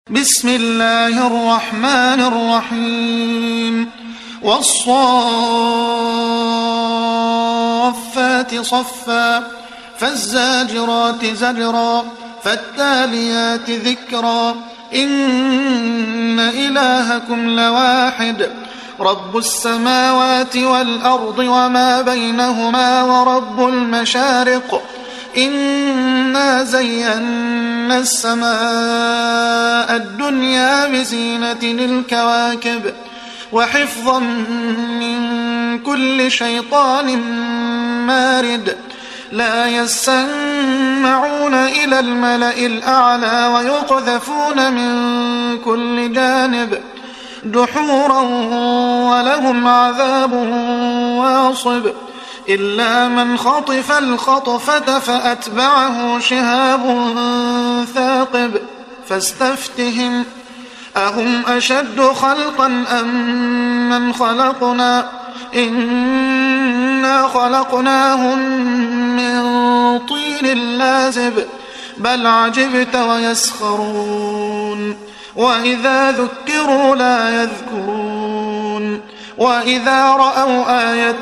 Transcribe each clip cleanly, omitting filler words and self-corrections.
بسم الله الرحمن الرحيم والصافات صفا فالزاجرات زجرا فالتاليات ذكرا إن إلهكم لواحد رب السماوات والأرض وما بينهما ورب المشارق إنا زينا السماء الدنيا بزينة الكواكب وحفظا من كل شيطان مارد لا يسمعون إلى الملأ الأعلى ويقذفون من كل جانب دحورا ولهم عذاب واصب إلا من خطف الخطفة فأتبعه شهاب ثاقب فاستفتهم أهم أشد خلقا أم من خلقنا إنا خلقناهم من طين لازب بل عجبت ويسخرون وإذا ذكروا لا يذكرون وإذا رأوا آية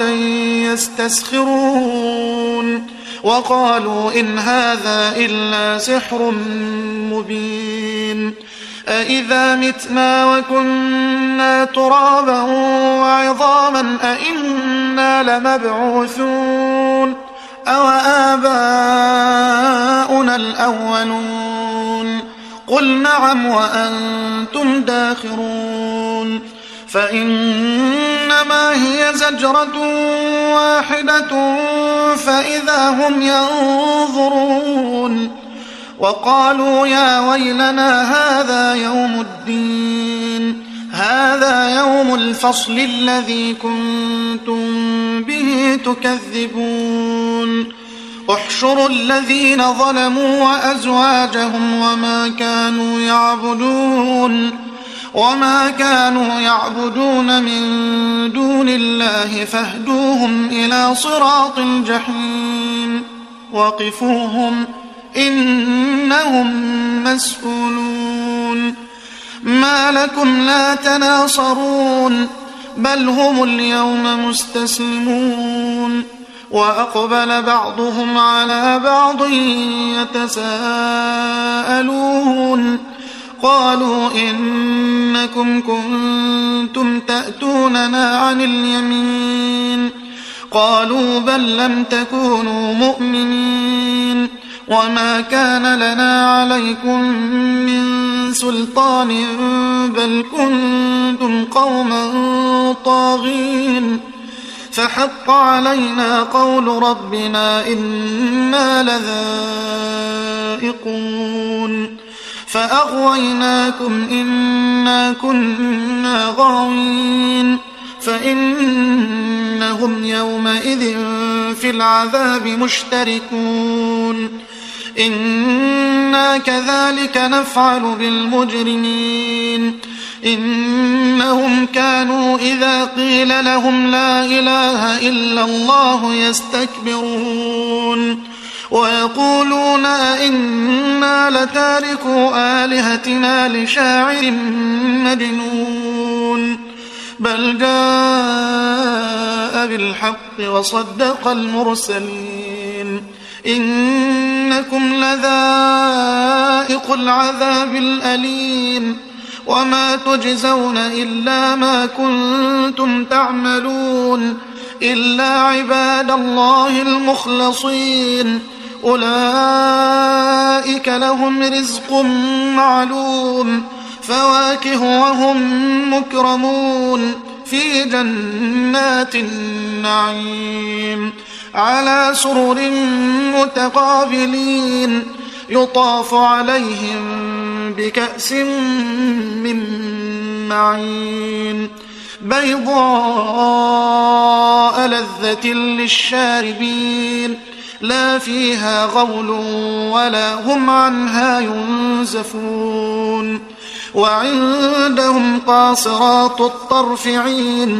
يستسخرون وقالوا إن هذا إلا سحر مبين أإذا متنا وكنا ترابا وعظاما أإنا لمبعوثون أو آباؤنا الأولون قل نعم وأنتم داخرون فإنما هي زجرة واحدة فإذا هم ينظرون وقالوا يا ويلنا هذا يوم الدين هذا يوم الفصل الذي كنتم به تكذبون احشروا الذين ظلموا وأزواجهم وما كانوا يعبدون من دون الله فاهدوهم إلى صراط الجحيم وقفوهم إنهم مسؤولون ما لكم لا تناصرون بل هم اليوم مستسلمون وأقبل بعضهم على بعض يتساءلون قالوا إنكم كنتم تأتوننا عن اليمين قالوا بل لم تكونوا مؤمنين وما كان لنا عليكم من سلطان بل كنتم قوما طاغين فحق علينا قول ربنا إنا لذائقون فأغويناكم إنا كنا غاوين فإنهم يومئذ في العذاب مشتركون إنا كذلك نفعل بالمجرمين إنهم كانوا إذا قيل لهم لا إله إلا الله يستكبرون ويقولون إنا لتاركو آلهتنا لشاعر مجنون بل جاء بالحق وصدق المرسلين إنكم لذائق العذاب الأليم وما تجزون إلا ما كنتم تعملون إلا عباد الله المخلصين أولئك لهم رزق معلوم فواكه وهم مكرمون في جنات النعيم على سرر متقابلين يطاف عليهم بكأس من معين بيضاء لذة للشاربين لا فيها غول ولا هم عنها ينزفون وعندهم قاصرات الطرف عين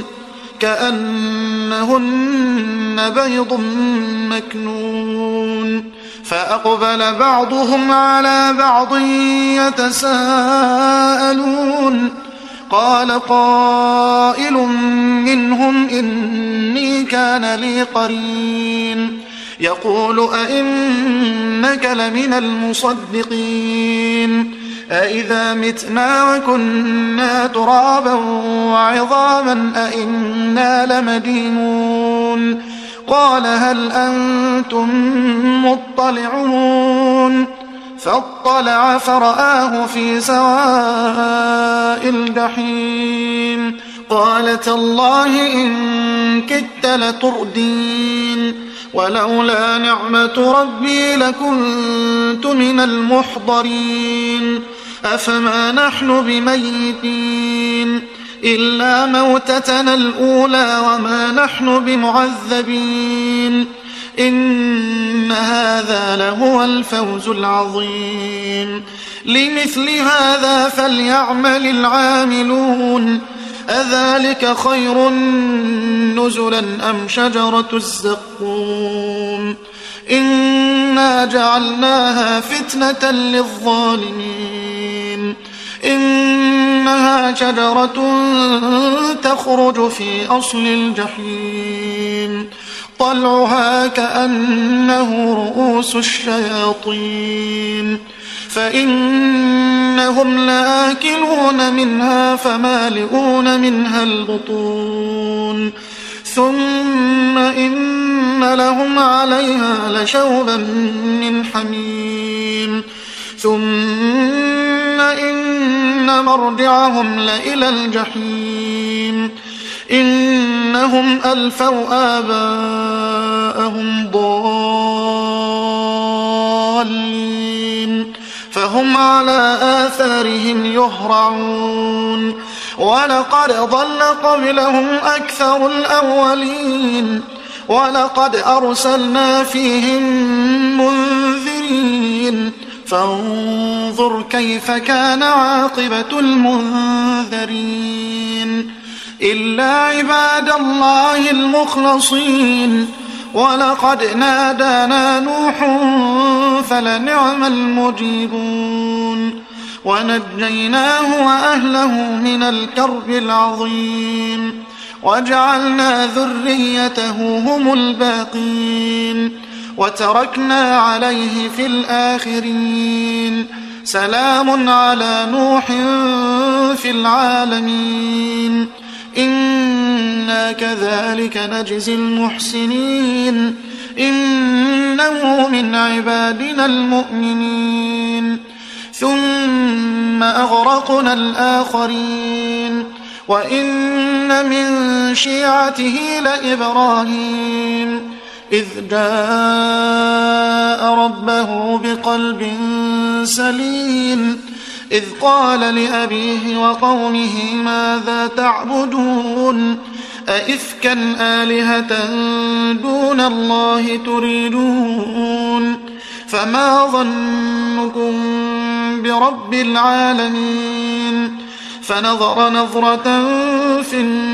كأنهن بيض مكنون فأقبل بعضهم على بعض يتساءلون قال قائل منهم إني كان لي قرين يقول أئنك لمن المصدقين أئذا متنا وكنا ترابا وعظاما أئنا لمدينون قال هل أنتم مطلعون فاطلع فرآه في سواء الجحيم قال تالله إن كدت لتردين ولولا نعمة ربي لكنت من المحضرين أفما نحن بميتين إلا موتتنا الأولى وما نحن بمعذبين إن هذا لهو الفوز العظيم لمثل هذا فليعمل العاملون أذلك خير نزلا أم شجرة الزقوم إنا جعلناها فتنة للظالمين إنها شجرة تخرج في أصل الجحيم طلعها كأنه رؤوس الشياطين فإنهم لآكلون منها فمالئون منها البطون ثم إن لهم عليها لشوبا من حميم ثم إن مرجعهم لإلى الجحيم إنهم ألفوا آباءهم ضالين فهم على آثارهم يهرعون ولقد ضل قبلهم أكثر الأولين ولقد أرسلنا فيهم منذرين فانظر كيف كان عاقبة المنذرين إلا عباد الله المخلصين ولقد نادانا نوح فلنعم المجيبون ونجيناه وأهله من الكرب العظيم وجعلنا ذريته هم الباقين وتركنا عليه في الآخرين سلام على نوح في العالمين إنا كذلك نجزي المحسنين إنه من عبادنا المؤمنين ثم أغرقنا الآخرين وإن من شيعته لإبراهيم إذ جاء ربه بقلب سليم إذ قال لأبيه وقومه ماذا تعبدون أئفكا آلهة دون الله تريدون فما ظنكم برب العالمين فنظر نظرة في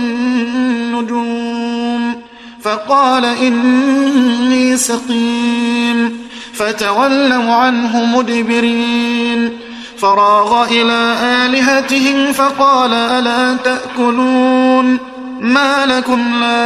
النجوم فقال إني سقيم فتولوا عنه مدبرين فراغ إلى آلهتهم فقال ألا تأكلون ما لكم لا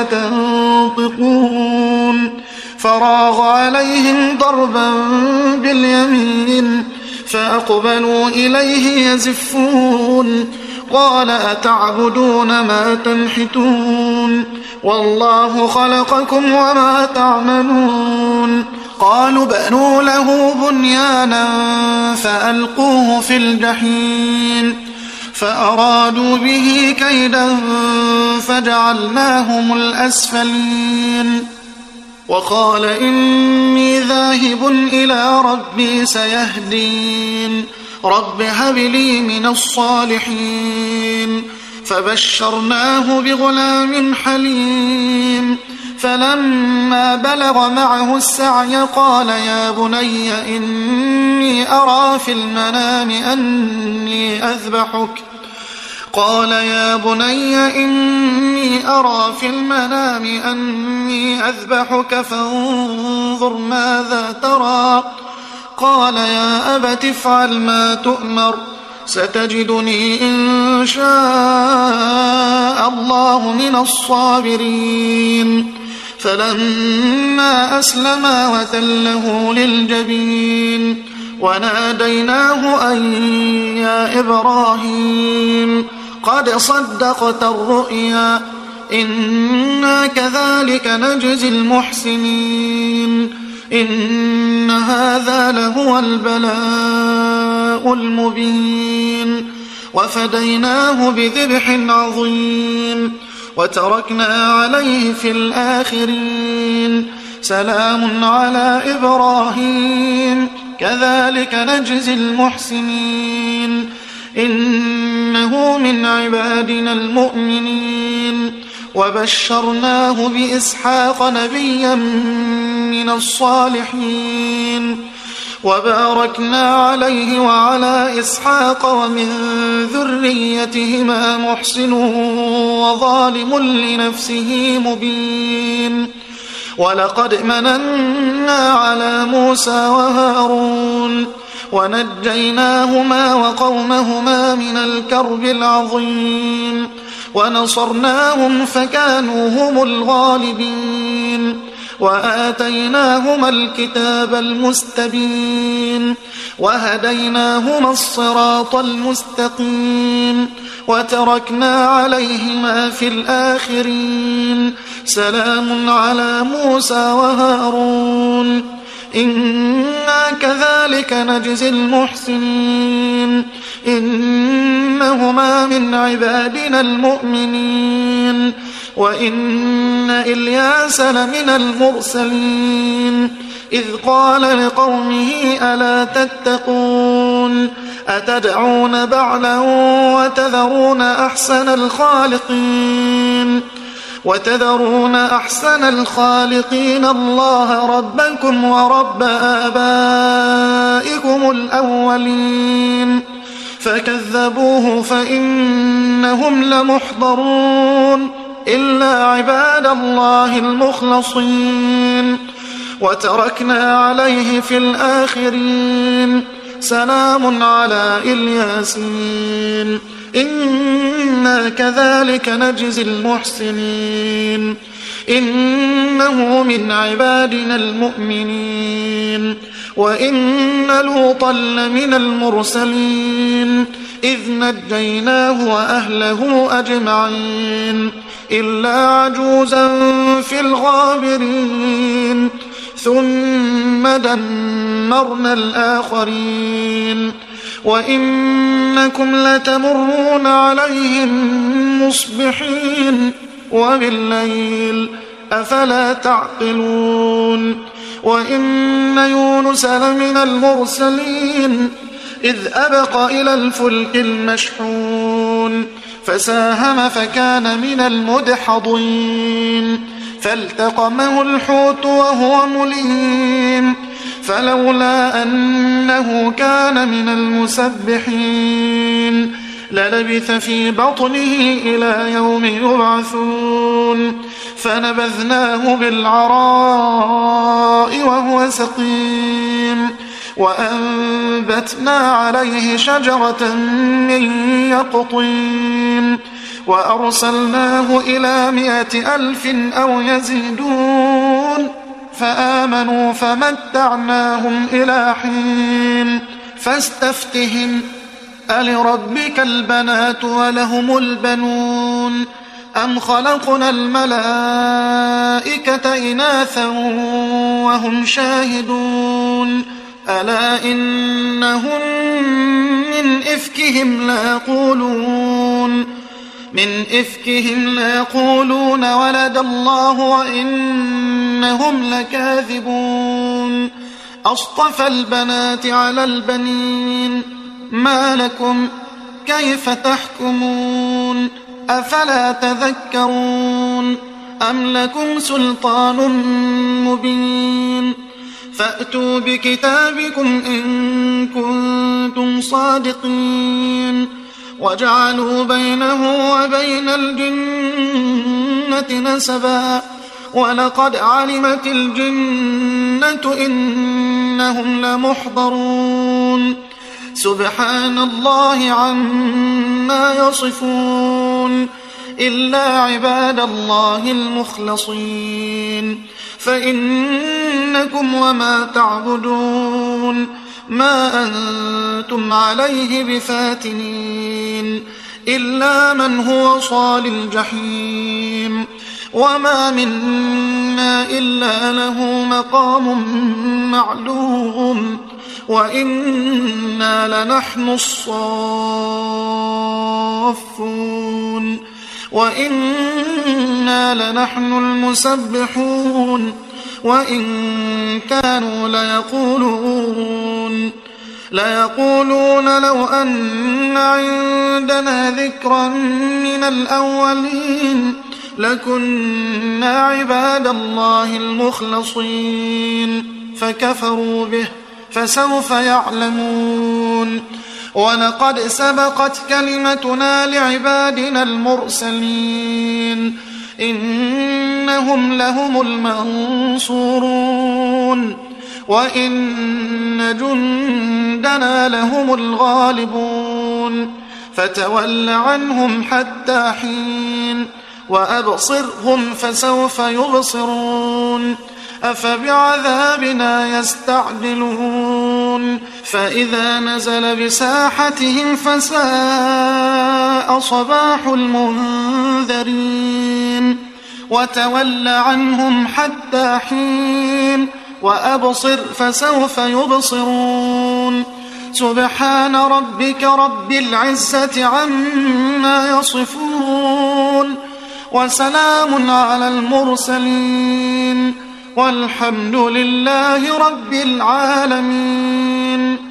تنطقون فراغ عليهم ضربا باليمين فأقبلوا إليه يزفون قال أتعبدون ما تنحتون والله خلقكم وما تعملون قالوا بنوا له بنيانا فألقوه في الجحيم فأرادوا به كيدا فجعلناهم الأسفلين وقال إني ذاهب إلى ربي سيهدين رب هب لي من الصالحين فبشرناه بغلام حليم فلما بلغ معه السعي قال يا بني إني أرى في المنام أني أذبحك قال يا بني إني أرى في المنام أني أذبحك فانظر ماذا ترى. قال يا أبت افعل ما تؤمر ستجدني إن شاء الله من الصابرين. فلما أسلما وتله للجبين وناديناه أن يا إبراهيم قد صدقت الرؤيا إنا كذلك نجزي المحسنين إن هذا لهو البلاء المبين. وفديناه بذبح عظيم وتركنا عليه في الآخرين سلام على إبراهيم كذلك نجزي المحسنين إنه من عبادنا المؤمنين. وبشرناه بإسحاق نبيا من الصالحين وباركنا عليه وعلى إسحاق ومن ذريتهما محسن وظالم لنفسه مبين. ولقد مننا على موسى وهارون ونجيناهما وقومهما من الكرب العظيم ونصرناهم فكانوا هم الغالبين. وآتيناهما الكتاب المستبين وهديناهما الصراط المستقيم وتركنا عليهما في الآخرين سلام على موسى وهارون إنا كذلك نجزي المحسنين إنهما من عبادنا المؤمنين. وإن إلياس لمن المرسلين إذ قال لقومه ألا تتقون أتدعون بعلا وتذرون أحسن الخالقين الله ربكم ورب آبائكم الأولين. فكذبوه فإنهم لمحضرون إلا عباد الله المخلصين. وتركنا عليه في الآخرين سلام على الياسين إنا كذلك نجزي المحسنين إنه من عبادنا المؤمنين. وإن لوطا لمن المرسلين إذ نجيناه وأهله أجمعين إلا عجوزا في الغابرين ثم دمرنا الآخرين. وإنكم لتمرون عليهم مصبحين وبالليل أفلا تعقلون. وإن يونس لمن المرسلين إذ أبق إلى الفلك المشحون فساهم فكان من المدحضين فالتقمه الحوت وهو مليم فلولا أنه كان من المسبحين للبث في بطنه إلى يوم يبعثون فنبذناه بالعراء وهو سقيم وأنبتنا عليه شجرة من يقطين وأرسلناه إلى 100,000 أو يزيدون فآمنوا فمتعناهم إلى حين. فاستفتهم ألربك البنات ولهم البنون أم خلقنا الملائكة إناثا وهم شاهدون ألا إنهم من إفكهم ليقولون ولد الله وإنهم لكاذبون أصطفى البنات على البنين ما لكم كيف تحكمون أفلا تذكرون أم لكم سلطان مبين فأتوا بكتابكم إن كنتم صادقين وجعلوا بينه وبين الجنة نسبا ولقد علمت الجنة إنهم لمحضرون سبحان الله عما يصفون إلا عباد الله المخلصين فإنكم وما تعبدون ما أنتم عليه بفاتنين إلا من هو صال الجحيم وما منا إلا له مقام معلوم وإنا لنحن الصافون وإنا لنحن المسبحون وإن كانوا ليقولون لو أن عندنا ذكرا من الأولين لكنا عباد الله المخلصين فكفروا به فسوف يعلمون ولقد سبقت كلمتنا لعبادنا المرسلين إنهم لهم المنصورون وإن جندنا لهم الغالبون فتول عنهم حتى حين وأبصرهم فسوف يبصرون أفبعذابنا يستعجلون فإذا نزل بساحتهم فساء صباح المنذرين وتول عنهم حتى حين وأبصر فسوف يبصرون سبحان ربك رب العزة عما يصفون وسلام على المرسلين والحمد لله رب العالمين.